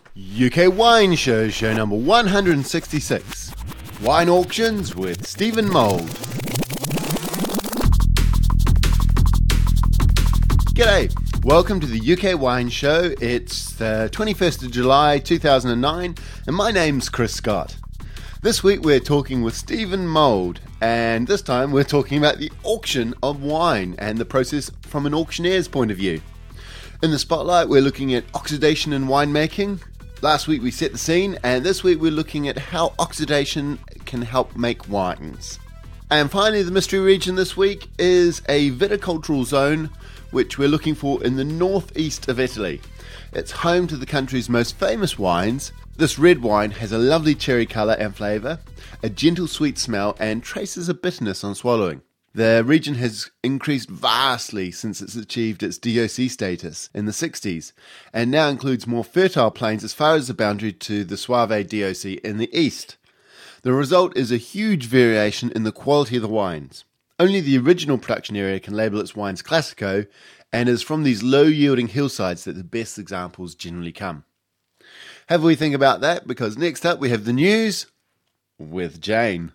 UK Wine Show, show number 166. Wine Auctions with Stephen Mould. G'day, welcome to the UK Wine Show. It's the 21st of July 2009 and my name's Chris Scott. This week we're talking with Stephen Mould, and this time we're talking about the auction of wine and the process from an auctioneer's point of view. In the spotlight we're looking at oxidation in winemaking. Last week we set the scene, and this week we're looking at how oxidation can help make wines. And finally, the mystery region this week is a viticultural zone which we're looking for in the northeast of Italy. It's home to the country's most famous wines. This red wine has a lovely cherry colour and flavour, a gentle sweet smell and traces of bitterness on swallowing. The region has increased vastly since it's achieved its DOC status in the 60s, and now includes more fertile plains as far as the boundary to the Soave DOC in the east. The result is a huge variation in the quality of the wines. Only the original production area can label its wines Classico, and it is from these low-yielding hillsides that the best examples generally come. Have we think about that? Because next up we have the news with Jane.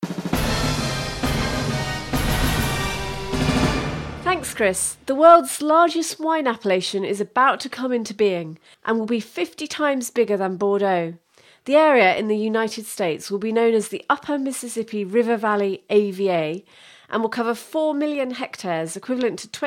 Thanks, Chris. The world's largest wine appellation is about to come into being and will be 50 times bigger than Bordeaux. The area in the United States will be known as the Upper Mississippi River Valley AVA and will cover 4 million hectares, equivalent to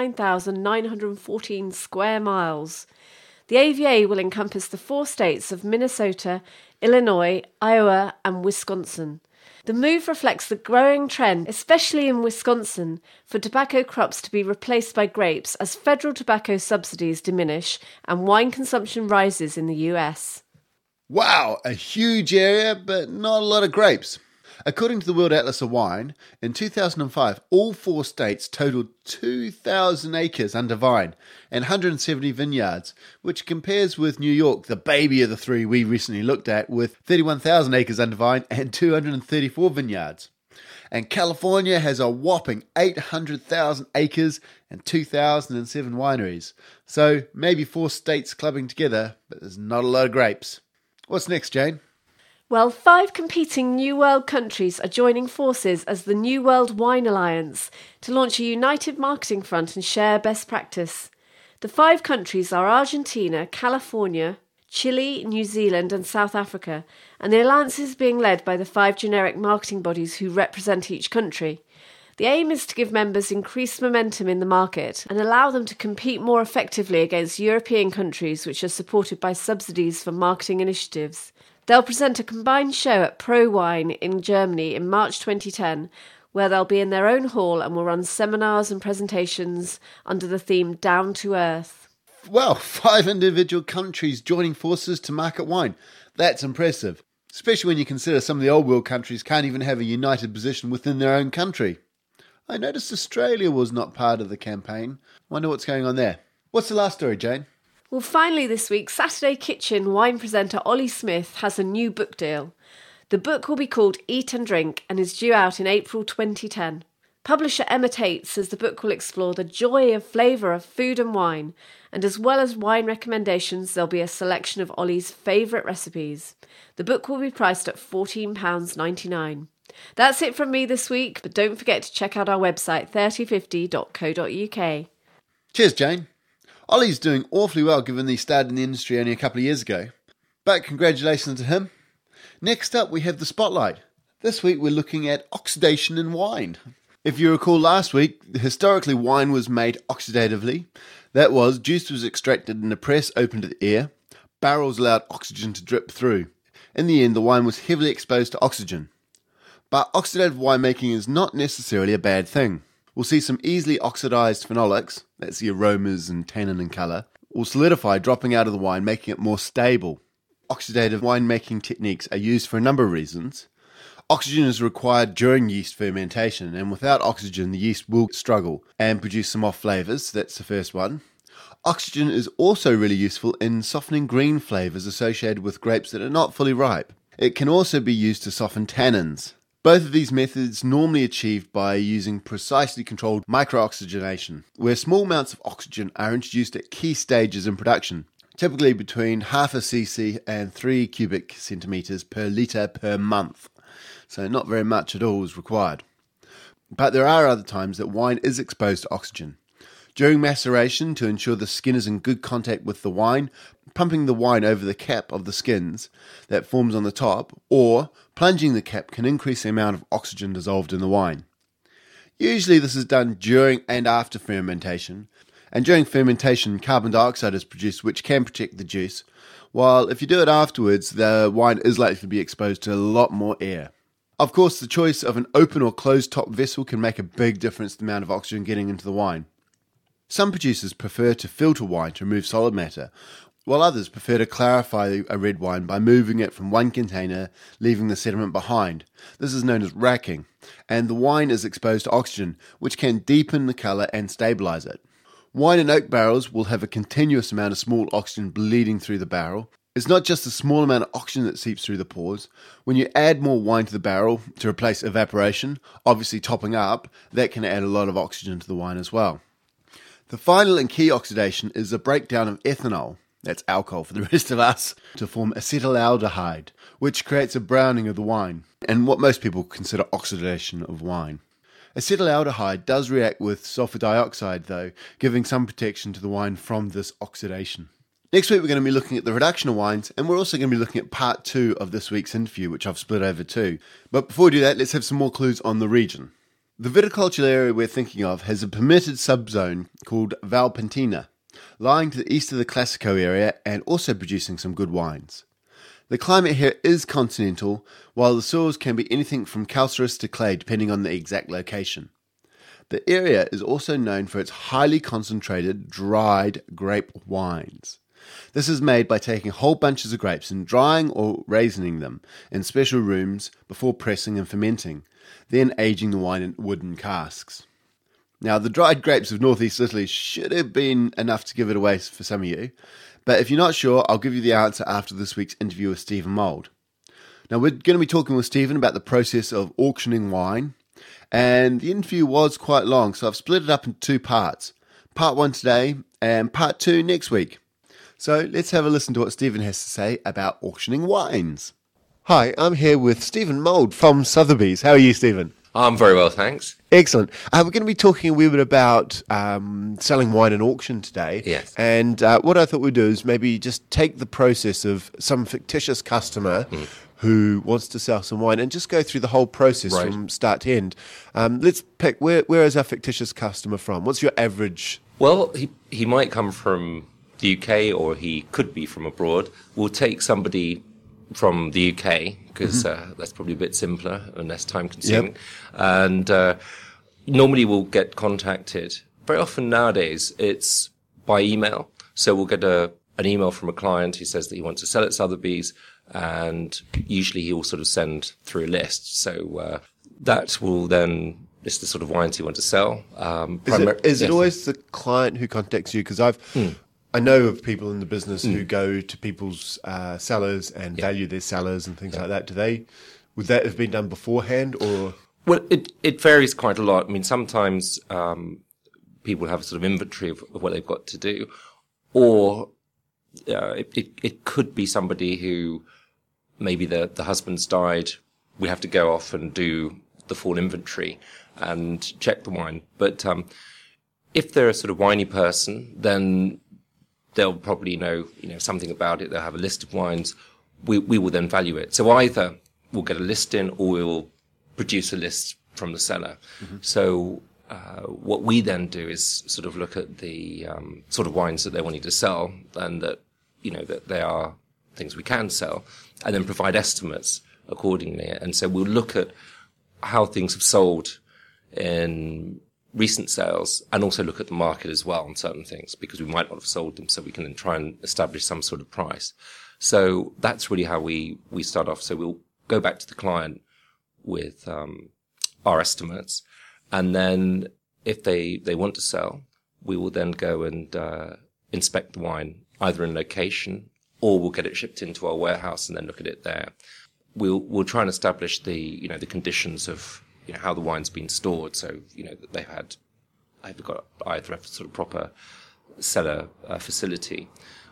29,914 square miles. The AVA will encompass the 4 states of Minnesota, Illinois, Iowa and Wisconsin. The move reflects the growing trend, especially in Wisconsin, for tobacco crops to be replaced by grapes as federal tobacco subsidies diminish and wine consumption rises in the US. Wow, a huge area, but not a lot of grapes. According to the World Atlas of Wine, in 2005, all 4 states totaled 2,000 acres under vine and 170 vineyards, which compares with New York, the baby of the 3 we recently looked at, with 31,000 acres under vine and 234 vineyards. And California has a whopping 800,000 acres and 2,007 wineries. So maybe 4 states clubbing together, but there's not a lot of grapes. What's next, Jane? Well, 5 competing New World countries are joining forces as the New World Wine Alliance to launch a united marketing front and share best practice. The 5 countries are Argentina, California, Chile, New Zealand and South Africa, and the alliance is being led by the 5 generic marketing bodies who represent each country. The aim is to give members increased momentum in the market and allow them to compete more effectively against European countries which are supported by subsidies for marketing initiatives. They'll present a combined show at Pro Wine in Germany in March 2010, where they'll be in their own hall and will run seminars and presentations under the theme Down to Earth. Well, 5 individual countries joining forces to market wine. That's impressive, especially when you consider some of the old world countries can't even have a united position within their own country. I noticed Australia was not part of the campaign. Wonder what's going on there. What's the last story, Jane? Well, finally this week, Saturday Kitchen wine presenter Ollie Smith has a new book deal. The book will be called Eat and Drink and is due out in April 2010. Publisher Emma Tate says the book will explore the joy of flavour of food and wine, and as well as wine recommendations, there'll be a selection of Ollie's favourite recipes. The book will be priced at £14.99. That's it from me this week, but don't forget to check out our website 3050.co.uk. Cheers, Jane. Ollie's doing awfully well given he started in the industry only a couple of years ago. But congratulations to him. Next up we have the spotlight. This week we're looking at oxidation in wine. If you recall last week, historically wine was made oxidatively. That was, juice was extracted in a press open to the air. Barrels allowed oxygen to drip through. In the end, the wine was heavily exposed to oxygen. But oxidative winemaking is not necessarily a bad thing. We'll see some easily oxidized phenolics, that's the aromas and tannin and colour, will solidify, dropping out of the wine, making it more stable. Oxidative winemaking techniques are used for a number of reasons. Oxygen is required during yeast fermentation, and without oxygen the yeast will struggle and produce some off flavours, that's the first one. Oxygen is also really useful in softening green flavours associated with grapes that are not fully ripe. It can also be used to soften tannins. Both of these methods normally achieved by using precisely controlled microoxygenation, where small amounts of oxygen are introduced at key stages in production, typically between half a cc and 3 cubic centimetres per litre per month. So not very much at all is required. But there are other times that wine is exposed to oxygen. During maceration, to ensure the skin is in good contact with the wine, pumping the wine over the cap of the skins that forms on the top, or plunging the cap can increase the amount of oxygen dissolved in the wine. Usually this is done during and after fermentation, and during fermentation carbon dioxide is produced which can protect the juice, while if you do it afterwards the wine is likely to be exposed to a lot more air. Of course, the choice of an open or closed top vessel can make a big difference in the amount of oxygen getting into the wine. Some producers prefer to filter wine to remove solid matter, while others prefer to clarify a red wine by moving it from one container, leaving the sediment behind. This is known as racking, and the wine is exposed to oxygen, which can deepen the colour and stabilise it. Wine in oak barrels will have a continuous amount of small oxygen bleeding through the barrel. It's not just a small amount of oxygen that seeps through the pores. When you add more wine to the barrel to replace evaporation, obviously topping up, that can add a lot of oxygen to the wine as well. The final and key oxidation is the breakdown of ethanol, that's alcohol for the rest of us, to form acetaldehyde, which creates a browning of the wine, and what most people consider oxidation of wine. Acetaldehyde does react with sulfur dioxide though, giving some protection to the wine from this oxidation. Next week we're going to be looking at the reduction of wines, and we're also going to be looking at part 2 of this week's interview, which I've split over 2. But before we do that, let's have some more clues on the region. The viticultural area we're thinking of has a permitted subzone called Valpentina, lying to the east of the Classico area and also producing some good wines. The climate here is continental, while the soils can be anything from calcareous to clay depending on the exact location. The area is also known for its highly concentrated dried grape wines. This is made by taking whole bunches of grapes and drying or raisioning them in special rooms before pressing and fermenting, then aging the wine in wooden casks. Now, the dried grapes of northeast Italy should have been enough to give it away for some of you, but if you're not sure, I'll give you the answer after this week's interview with Stephen Mould. Now, we're going to be talking with Stephen about the process of auctioning wine, and the interview was quite long, so I've split it up into 2 parts. Part 1 today, and part 2 next week. So let's have a listen to what Stephen has to say about auctioning wines. Hi, I'm here with Stephen Mould from Sotheby's. How are you, Stephen? I'm very well, thanks. Excellent. We're going to be talking a wee bit about selling wine in auction today. Yes. And what I thought we'd do is maybe just take the process of some fictitious customer who wants to sell some wine and just go through the whole process from start to end. Let's pick, where is our fictitious customer from? What's your average? Well, he might come from the UK or he could be from abroad. We'll take somebody from the UK because that's probably a bit simpler and less time consuming. Yep. And normally we'll get contacted. Very often nowadays it's by email. So we'll get an email from a client who says that he wants to sell at Sotheby's, and usually he will sort of send through a list. So that will then list the sort of wines he wants to sell. Is it always the client who contacts you? Because I know of people in the business who go to people's cellars and value their cellars and things like that. Would that have been done beforehand, or? Well, it varies quite a lot. I mean, sometimes people have a sort of inventory of what they've got to do, or it could be somebody who maybe the husband's died. We have to go off and do the full inventory and check the wine. But if they're a sort of winey person, then they'll probably know something about it. They'll have a list of wines. We will then value it. So either we'll get a list in, or we'll produce a list from the seller. So what we then do is sort of look at the sort of wines that they're wanting to sell, and that that they are things we can sell, and then provide estimates accordingly. And so we'll look at how things have sold in recent sales, and also look at the market as well on certain things, because we might not have sold them, so we can then try and establish some sort of price. So that's really how we start off. So we'll go back to the client with our estimates, and then if they want to sell, we will then go and inspect the wine, either in location, or we'll get it shipped into our warehouse and then look at it there. We'll try and establish the conditions of how the wine's been stored. So that they've got either a sort of proper cellar facility,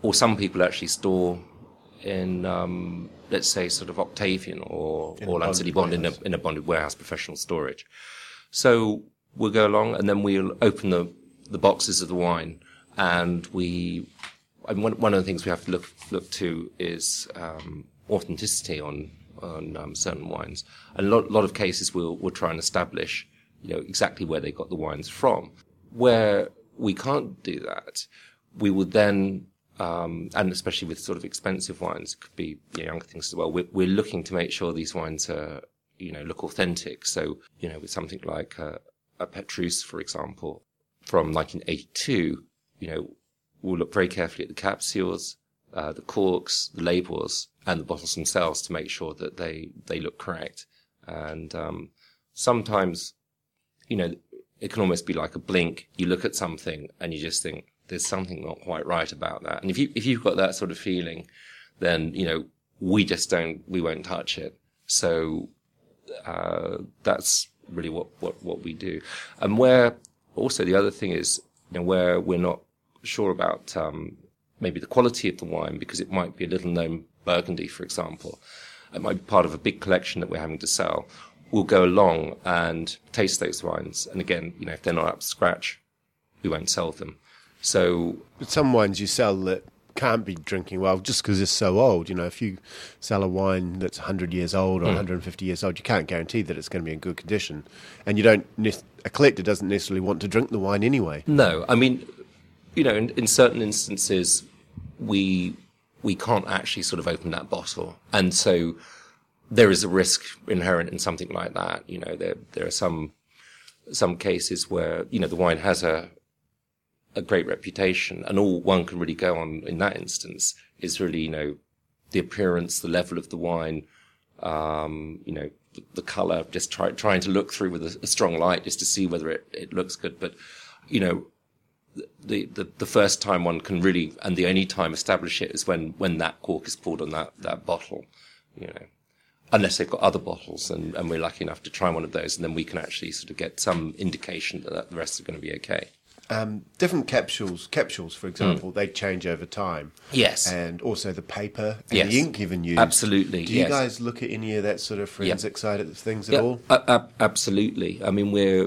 or some people actually store in, let's say, sort of Octavian or Land City Bond in a bonded warehouse, professional storage. So we'll go along, and then we'll open the boxes of the wine, and one of the things we have to look to is authenticity on certain wines. And a lot of cases we'll try and establish, exactly where they got the wines from. Where we can't do that, we would then, and especially with sort of expensive wines, it could be younger things as well. We're looking to make sure these wines are, look authentic. So, with something like a Petrus, for example, from 1982, we'll look very carefully at the capsules, the corks, the labels, and the bottles themselves to make sure that they look correct. And sometimes, it can almost be like a blink. You look at something and you just think there's something not quite right about that. And if you've got that sort of feeling, then we won't touch it. So that's really what we do. And where also the other thing is, where we're not sure about maybe the quality of the wine, because it might be a little known Burgundy, for example. It might be part of a big collection that we're having to sell. We'll go along and taste those wines. And again, if they're not up to scratch, we won't sell them. So, but some wines you sell that can't be drinking well just because it's so old. If you sell a wine that's 100 years old or 150 years old, you can't guarantee that it's going to be in good condition. And a collector doesn't necessarily want to drink the wine anyway. No, I mean, in certain instances, we can't actually sort of open that bottle. And so there is a risk inherent in something like that. There are some cases where, the wine has a great reputation, and all one can really go on in that instance is really, the appearance, the level of the wine, the color, just trying to look through with a strong light just to see whether it looks good. But, the first time one can really, and the only time establish it is when that cork is poured on that bottle, unless they've got other bottles and we're lucky enough to try one of those, and then we can actually sort of get some indication that the rest are going to be okay. Different capsules, for example, they change over time. Yes. And also the paper and the ink even used. Absolutely. Do you guys look at any of that sort of forensic side of things at all? Absolutely. I mean, we're,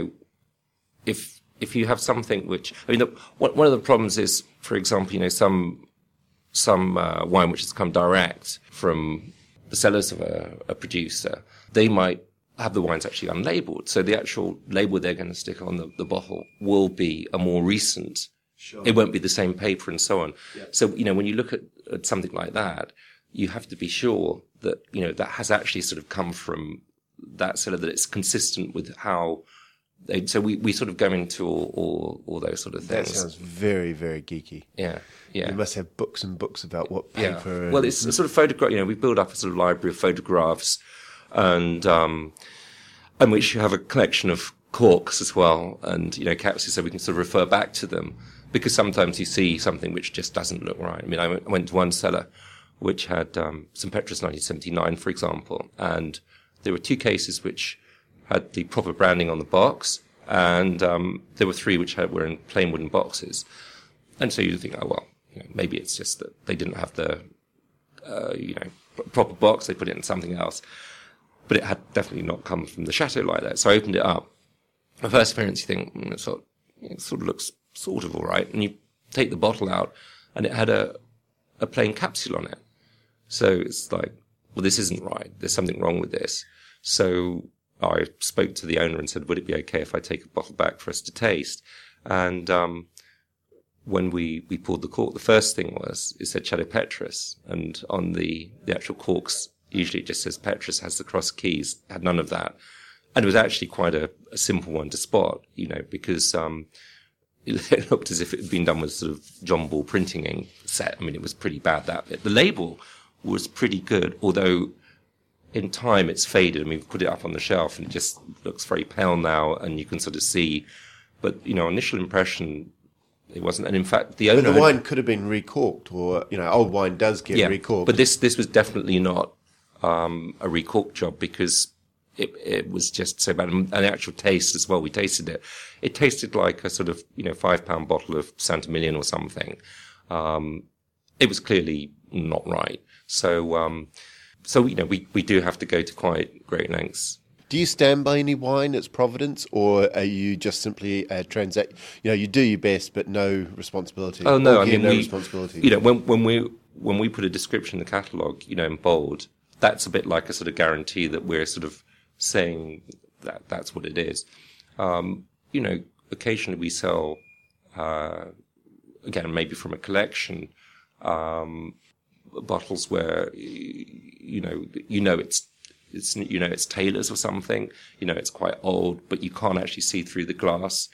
if you have something which, one of the problems is, for example, some wine which has come direct from the cellars of a producer, they might have the wines actually unlabeled. So the actual label they're going to stick on the bottle will be a more recent. Sure. It won't be the same paper and so on. Yep. So, when you look at something like that, you have to be sure that, that has actually sort of come from that cellar, that it's consistent with how so we sort of go into all those sort of things. That sounds very, very geeky. Yeah. You must have books and books about what paper. Yeah. Well, it's a sort of photograph. We build up a sort of library of photographs, and which you have a collection of corks as well, and capsules, so we can sort of refer back to them, because sometimes you see something which just doesn't look right. I mean, I went to one cellar which had some Petrus 1979, for example, and there were two cases which had the proper branding on the box, and there were three which were in plain wooden boxes. And so you think, oh, well, maybe it's just that they didn't have the, proper box, they put it in something else. But it had definitely not come from the chateau like that. So I opened it up. My first appearance, you think, it sort of looks sort of all right. And you take the bottle out, and it had a plain capsule on it. So it's like, well, this isn't right. There's something wrong with this. So I spoke to the owner and said, would it be okay if I take a bottle back for us to taste? And when we poured the cork, the first thing it said Chateau Petrus. And on the actual corks, usually it just says Petrus, has the cross keys, had none of that. And it was actually quite a simple one to spot, because it looked as if it had been done with sort of John Ball printing ink set. I mean, it was pretty bad, that bit. The label was pretty good, although in time it's faded. I mean, we've put it up on the shelf and it just looks very pale now, and you can sort of see. But, initial impression, it wasn't. And in fact, the owner... the wine could have been recorked, or, old wine does get recorked. But this was definitely not a recork job, because it was just so bad. And the actual taste as well, we tasted it. It tasted like a sort of, £5 bottle of Santa Milian or something. it was clearly not right. So, we do have to go to quite great lengths. Do you stand by any wine as providence, or are you just simply a transact? You do your best, but no responsibility. Oh no, no responsibility. When we put a description in the catalogue, in bold, that's a bit like a sort of guarantee that we're sort of saying that that's what it is. Occasionally we sell, again, maybe from a collection, bottles where it's Taylor's or something. It's quite old, but you can't actually see through the glass.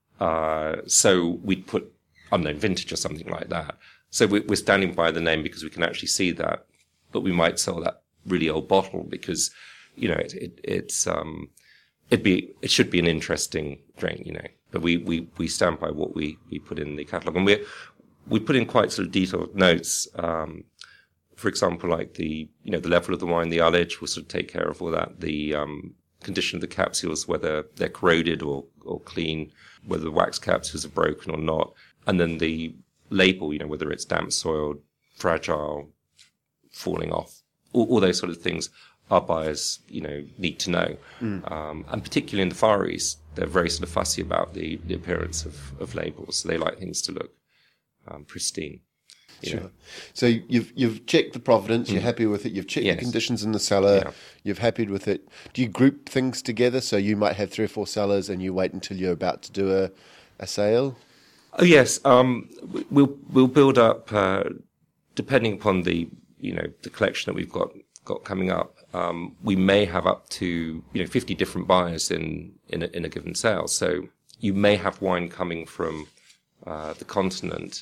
So we'd put unknown vintage or something like that. So we're standing by the name because we can actually see that, but we might sell that really old bottle because, it should be an interesting drink, but we stand by what we put in the catalogue, and we put in quite sort of detailed notes. For example, like the level of the wine, the ullage, will sort of take care of all that. The condition of the capsules, whether they're corroded or clean, whether the wax capsules are broken or not. And then the label, whether it's damp soiled, fragile, falling off, all those sort of things our buyers, need to know. And particularly in the Far East, they're very sort of fussy about the appearance of labels. So they like things to look pristine. Sure. So you've checked the provenance, you're happy with it, you've checked the conditions in the cellar, you've happy with it. Do you group things together? So you might have 3 or 4 cellars and you wait until you're about to do a sale? Oh, yes. We'll build up, depending upon the collection that we've got coming up. We may have up to, 50 different buyers in a given sale. So you may have wine coming from the continent.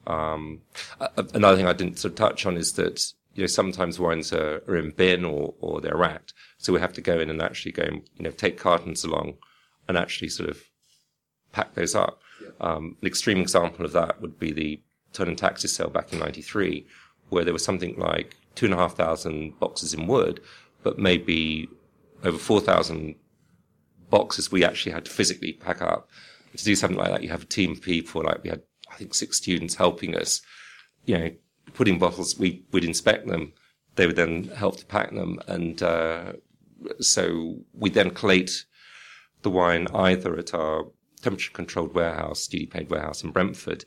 Another thing I didn't sort of touch on is that, sometimes wines are in bin or they're racked. So we have to go in and actually take cartons along and actually sort of pack those up. An extreme example of that would be the Turn and Taxi sale back in 93, where there was something like 2,500 boxes in wood, but maybe over 4,000 boxes we actually had to physically pack up. To do something like that, you have a team of people, like we had, I think, 6 students helping us, putting bottles, we'd inspect them, they would then help to pack them, and so we then collate the wine either at our temperature-controlled warehouse, duty-paid warehouse in Brentford,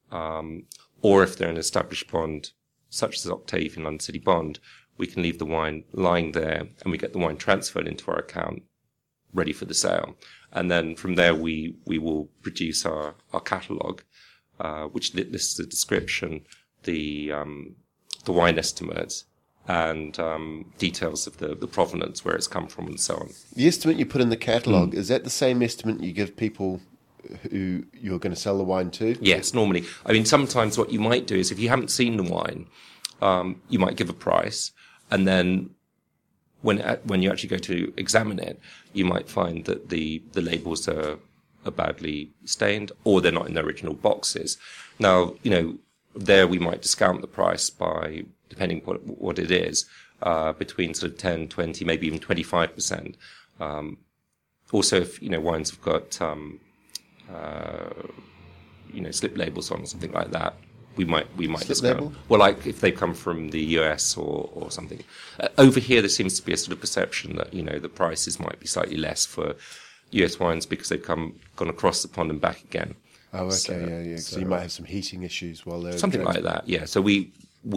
or if they're an established bond, such as Octave in London City Bond, we can leave the wine lying there, and we get the wine transferred into our account, ready for the sale. And then from there, we will produce our catalogue, which lists the description, the wine estimates, and details of the provenance, where it's come from, and so on. The estimate you put in the catalogue, is that the same estimate you give people who you're going to sell the wine to? Yes, normally. I mean, sometimes what you might do is, if you haven't seen the wine, you might give a price, and then when you actually go to examine it, you might find that the labels are badly stained, or they're not in the original boxes. Now, there we might discount the price by, depending what it is, between sort of 10, 20, maybe even 25%. Also, if, wines have got, slip labels on or something like that, we might discount. Label? Well, like if they come from the US or something. Over here, there seems to be a sort of perception that, the prices might be slightly less for US wines because they've gone across the pond and back again. Oh, okay, yeah. So you might have some heating issues while they're... Something like that, yeah. So we're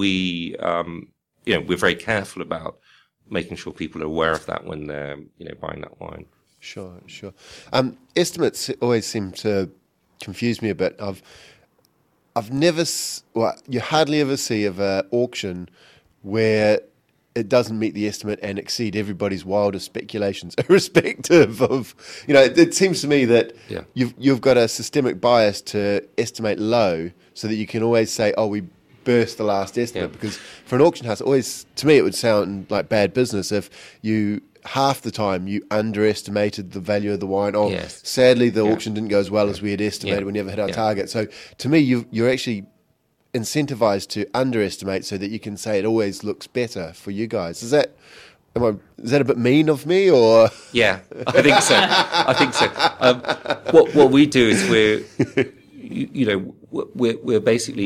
very careful about making sure people are aware of that when they're, buying that wine. Sure. Estimates always seem to confuse me a bit. I've never... you hardly ever see of an auction where it doesn't meet the estimate and exceed everybody's wildest speculations, irrespective of, it seems to me that you've got a systemic bias to estimate low so that you can always say, oh, we burst the last estimate. Because for an auction house, to me, it would sound like bad business if half the time you underestimated the value of the wine. Oh, sadly, the auction didn't go as well as we had estimated. We never hit our target. So to me, you're actually incentivized to underestimate so that you can say it always looks better for you guys. Is that a bit mean of me, or? Yeah, I think so. What we do is we're basically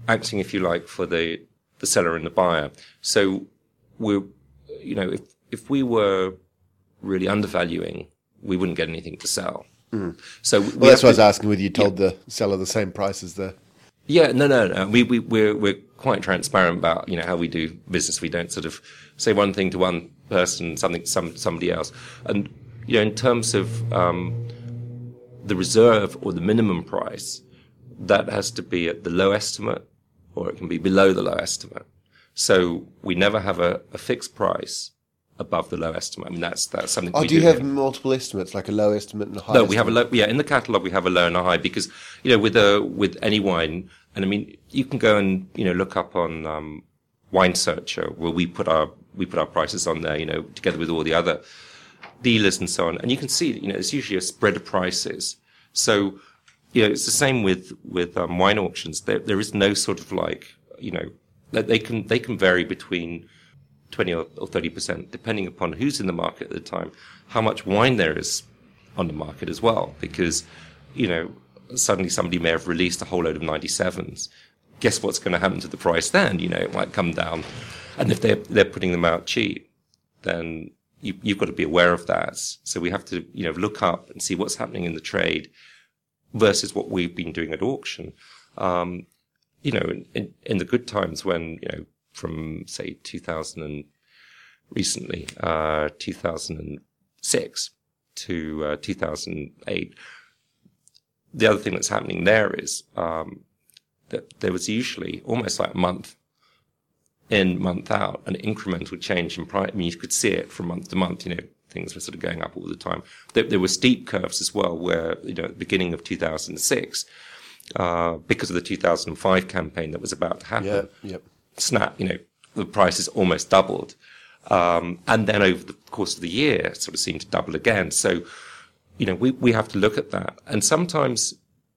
acting, if you like, for the seller and the buyer. So we're, if we were really undervaluing, we wouldn't get anything to sell. So that's why I was asking whether you told the seller the same price as the... Yeah, no. We're quite transparent about, how we do business. We don't sort of say one thing to one person, something to somebody else. And, in terms of the reserve or the minimum price, that has to be at the low estimate, or it can be below the low estimate. So we never have a fixed price above the low estimate. I mean, that's something. Do you have multiple estimates, like a low estimate and a high? No, we have a low. Yeah, in the catalogue we have a low and a high because with any wine, and I mean, you can go and look up on Wine Searcher where we put our prices on there, together with all the other dealers and so on, and you can see it's usually a spread of prices. So it's the same with wine auctions. There is no sort of like they can vary between 20 or 30%, depending upon who's in the market at the time, how much wine there is on the market as well. Because, suddenly somebody may have released a whole load of 97s. Guess what's going to happen to the price then? It might come down. And if they're putting them out cheap, then you've got to be aware of that. So we have to, look up and see what's happening in the trade versus what we've been doing at auction. In the good times when, from say 2006 to 2008. The other thing that's happening there is that there was usually almost like month in, month out, an incremental change in price. I mean, you could see it from month to month. Things were sort of going up all the time. There were steep curves as well, where at the beginning of 2006, because of the 2005 campaign that was about to happen. Yep. Snap, the prices almost doubled. And then over the course of the year, it sort of seemed to double again. So, we have to look at that. And sometimes,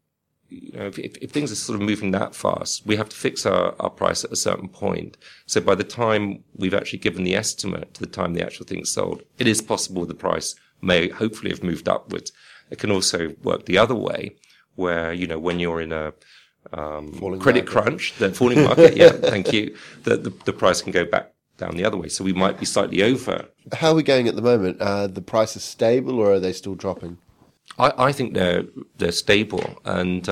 if things are sort of moving that fast, we have to fix our price at a certain point. So by the time we've actually given the estimate to the time the actual thing's sold, it is possible the price may hopefully have moved upwards. It can also work the other way, where, when you're in a credit crunch, the falling market, yeah, thank you, the price can go back down the other way. So we might be slightly over. How are we going at the moment? The prices stable, or are they still dropping? I think they're stable, and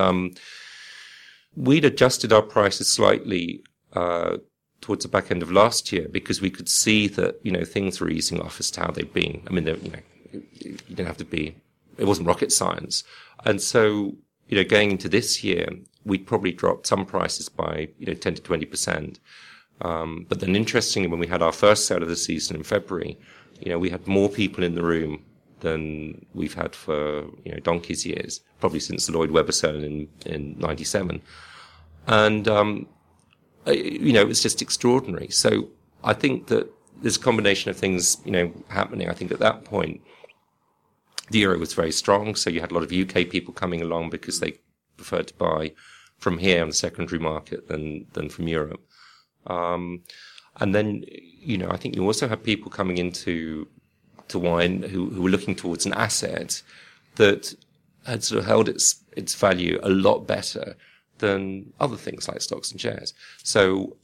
we'd adjusted our prices slightly towards the back end of last year because we could see that things were easing off as to how they've been. I mean, you didn't have to be. It wasn't rocket science, and so going into this year, we'd probably dropped some prices by 10 to 20%. But then, interestingly, when we had our first sale of the season in February, we had more people in the room than we've had for donkey's years, probably since the Lloyd Webber sale in 97, and it was just extraordinary. So I think that there's a combination of things happening. I think at that point the euro was very strong, so you had a lot of UK people coming along because they preferred to buy from here on the secondary market than from Europe. And then I think you also have people coming into wine who were looking towards an asset that had sort of held its value a lot better than other things like stocks and shares. So,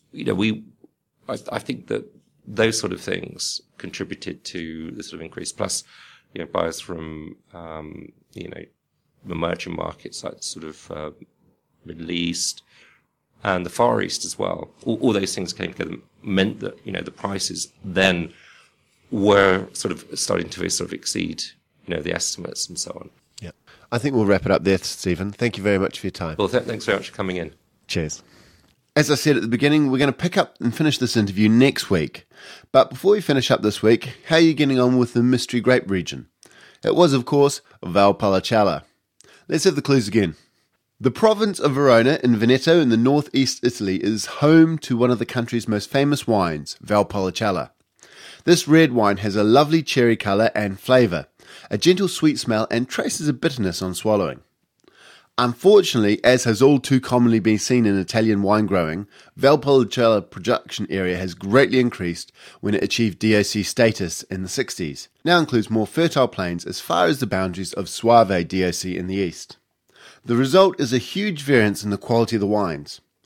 I think that those sort of things contributed to the sort of increase. Plus, buyers from, the emerging markets like sort of Middle East and the Far East as well. All those things came together, meant that, the prices then were sort of starting to sort of exceed, the estimates and so on. Yeah. I think we'll wrap it up there, Stephen. Thank you very much for your time. Well, thanks very much for coming in. Cheers. As I said at the beginning, we're going to pick up and finish this interview next week. But before we finish up this week, how are you getting on with the mystery grape region? It was, of course, Valpolicella. Let's have the clues again. The province of Verona in Veneto in the northeast Italy is home to one of the country's most famous wines, Valpolicella. This red wine has a lovely cherry colour and flavour, a gentle sweet smell and traces of bitterness on swallowing. Unfortunately, as has all too commonly been seen in Italian wine growing, Valpolicella production area has greatly increased when it achieved DOC status in the 60s. Now includes more fertile plains as far as the boundaries of Soave DOC in the east. The result is a huge variance in the quality of the wines.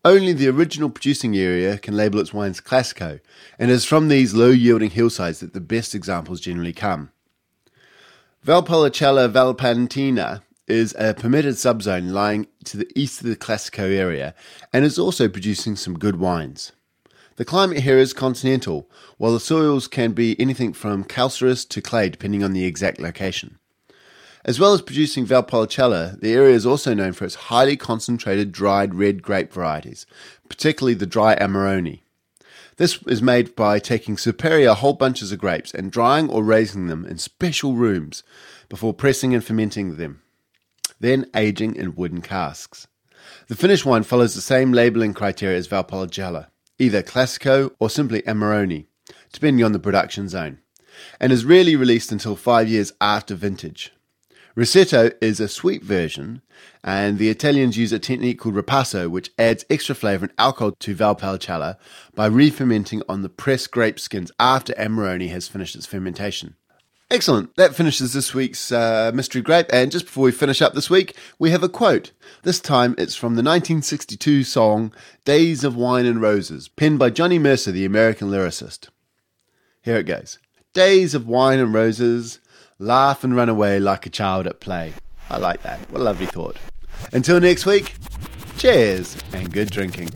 Only the original producing area can label its wines Classico, and it is from these low-yielding hillsides that the best examples generally come. Valpolicella Valpentina is a permitted subzone lying to the east of the Classico area and is also producing some good wines. The climate here is continental, while the soils can be anything from calcareous to clay depending on the exact location. As well as producing Valpolicella, the area is also known for its highly concentrated dried red grape varieties, particularly the dry Amarone. This is made by taking superior whole bunches of grapes and drying or raising them in special rooms before pressing and fermenting them, then aging in wooden casks. The finished wine follows the same labelling criteria as Valpolicella, either Classico or simply Amarone, depending on the production zone, and is rarely released until 5 years after vintage. Rossetto is a sweet version, and the Italians use a technique called ripasso, which adds extra flavour and alcohol to Valpolicella by re-fermenting on the pressed grape skins after Amarone has finished its fermentation. Excellent. That finishes this week's Mystery Grape, and just before we finish up this week, we have a quote. This time it's from the 1962 song Days of Wine and Roses, penned by Johnny Mercer, the American lyricist. Here it goes. Days of wine and roses, laugh and run away like a child at play. I like that. What a lovely thought. Until next week, cheers and good drinking.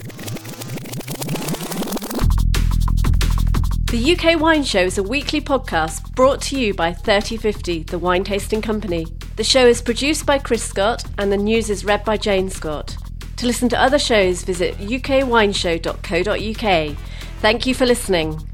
The UK Wine Show is a weekly podcast brought to you by 3050, the wine tasting company. The show is produced by Chris Scott and the news is read by Jane Scott. To listen to other shows, visit ukwineshow.co.uk. Thank you for listening.